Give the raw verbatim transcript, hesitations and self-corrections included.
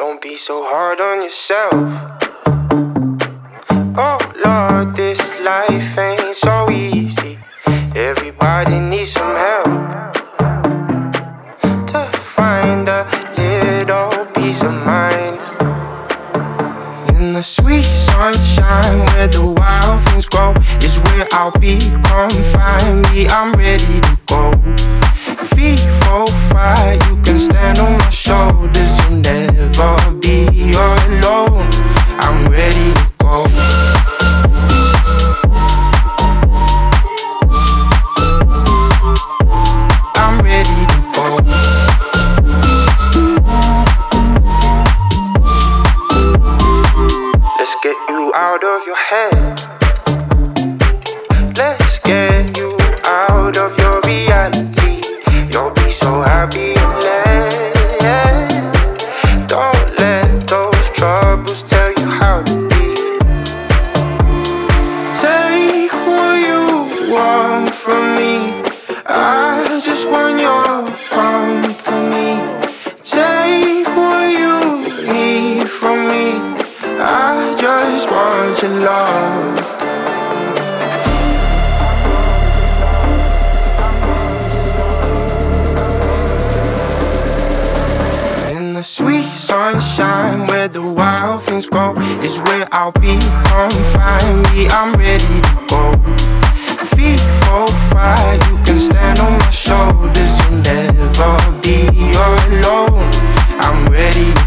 Don't be so hard on yourself. Oh Lord, this life ain't so easy. Everybody needs some help to find a little peace of mind. In the sweet sunshine where the wild things grow is where I'll be. Come find me, I'm ready to go. Feet for fire, you can stand on my shoulders. You'll never be alone. I'm ready to go. I'm ready to go. Let's get you out of your head. Let's get you out of your reality. You'll be so happy you left. Don't let those troubles tell you how to be. Take what you want from me. I just want your company. Take what you need from me. I just want your love. In the sweet sunshine where the wild things grow is where I'll be. Come find me, I'm ready to go. Feet for fire, you can stand on my shoulders. You'll never be alone. I'm ready to